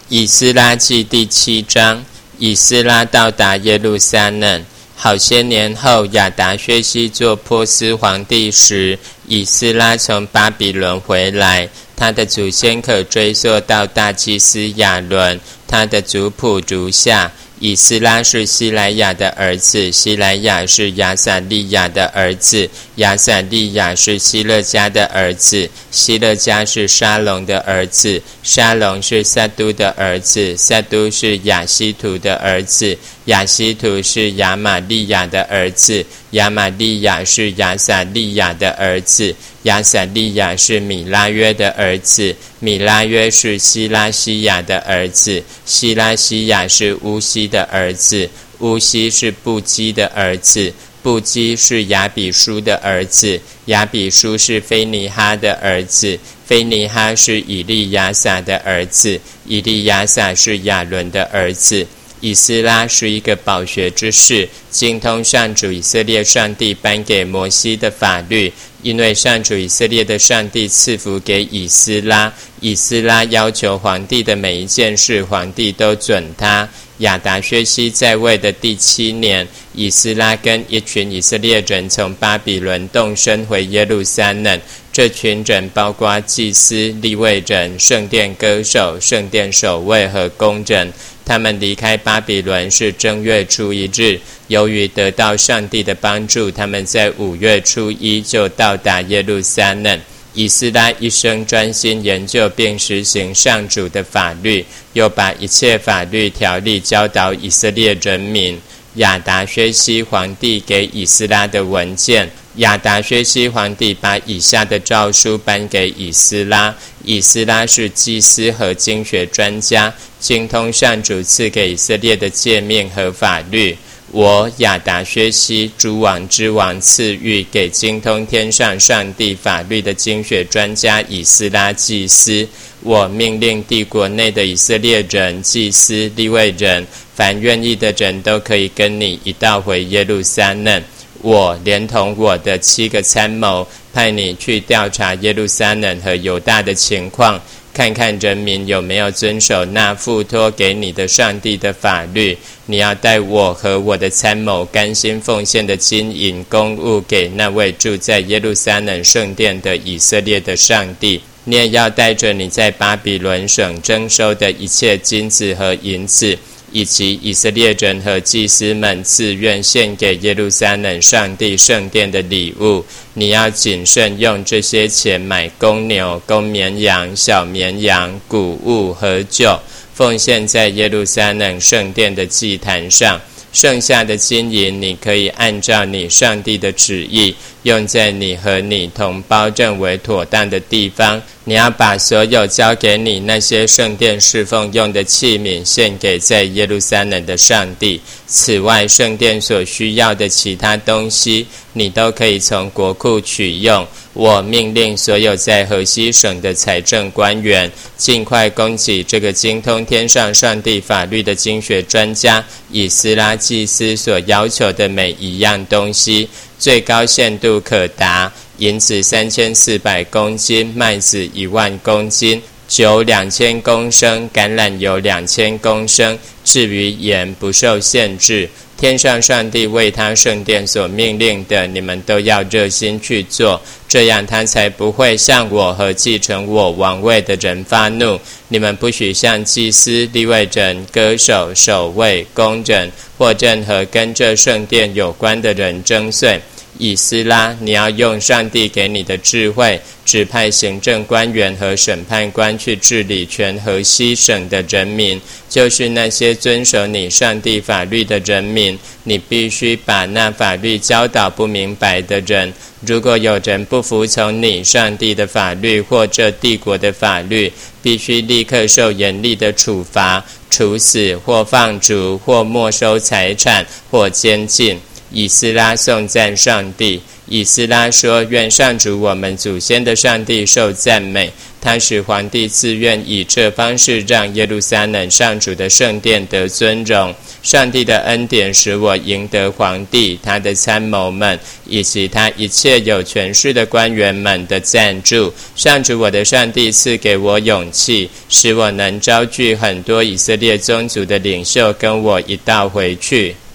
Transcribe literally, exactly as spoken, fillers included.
以斯拉记第七章。以斯拉到达耶路撒冷。好些年后，亚达薛西做波斯皇帝时，以斯拉从巴比伦回来。他的祖先可追溯到大祭司亚伦，他的族谱如下：以斯拉是西莱亚的儿子，西莱亚是亚撒利亚的儿子，亚撒利亚是希勒家的儿子，希勒家是沙龙的儿子，沙龙是撒都的儿子，撒都是亚希图的儿子，亚希图是亚玛利亚的儿子，亚玛利亚是亚撒利亚的儿子，亚撒利亚是米拉约的儿子，米拉约是希拉西亚的儿子，希拉西亚是乌西的儿子，乌西是布基的儿子，布基是亚比书的儿子，亚比书是非尼哈的儿子，非尼哈是以利亚撒的儿子，以利亚撒是亚伦的儿子。以斯拉是一个饱学之士，精通上主以色列上帝颁给摩西的法律，因为上主以色列的上帝赐福给以斯拉，以斯拉要求皇帝的每一件事，皇帝都准他。亚达薛西在位的第七年，以斯拉跟一群以色列人从巴比伦动身回耶路撒冷。这群人包括祭司、利未人、圣殿歌手、圣殿守卫和工人。他们离开巴比伦是正月初一日，由于得到上帝的帮助，他们在五月初一就到达耶路撒冷。以斯拉一生专心研究并实行上主的法律，又把一切法律条例教导以色列人民。亚达薛西皇帝给以斯拉的文件，亚达薛西皇帝把以下的诏书颁给以斯拉。以斯拉是祭司和经学专家，精通上主赐给以色列的诫命和法律。我亚达薛西诸王之王赐予给精通天上上帝法律的经学专家以斯拉祭司。我命令帝国内的以色列人、祭司、利未人，凡愿意的人都可以跟你一道回耶路撒冷。我连同我的七个参谋，派你去调查耶路撒冷和犹大的情况，看看人民有没有遵守那付托给你的上帝的法律。你要带我和我的参谋甘心奉献的金银公物给那位住在耶路撒冷圣殿的以色列的上帝。你也要带着你在巴比伦省征收的一切金子和银子，以及以色列人和祭司们自愿献给耶路撒冷上帝圣殿的礼物。你要谨慎用这些钱买公牛、公绵羊、小绵羊、谷物和酒，奉献在耶路撒冷圣殿的祭坛上。剩下的金银，你可以按照你上帝的旨意，用在你和你同胞认为妥当的地方。你要把所有交给你那些圣殿侍奉用的器皿献给在耶路撒冷的上帝。此外，圣殿所需要的其他东西，你都可以从国库取用。我命令所有在河西省的财政官员，尽快供给这个精通天上上帝法律的经学专家以斯拉祭司所要求的每一样东西，最高限度可达银子三千四百公斤，麦子一万公斤，酒两千公升，橄榄油两千公升。至于盐不受限制。天上上帝为他圣殿所命令的，你们都要热心去做，这样他才不会向我和继承我王位的人发怒。你们不许向祭司、利未人、歌手、守卫、工人或任何跟这圣殿有关的人征税。以斯拉，你要用上帝给你的智慧，指派行政官员和审判官去治理全河西省的人民，就是那些遵守你上帝法律的人民。你必须把那法律教导不明白的人。如果有人不服从你上帝的法律或这帝国的法律，必须立刻受严厉的处罚，处死或放逐或没收财产或监禁。 以斯拉颂赞上帝。以斯拉说：愿上主我们祖先的上帝受赞美，他使皇帝自愿以这方式让耶路撒冷上主的圣殿得尊荣。上帝的恩典使我赢得皇帝、他的参谋们以及他一切有权势的官员们的赞助。上主我的上帝赐给我勇气，使我能招聚很多以色列宗族的领袖跟我一道回去。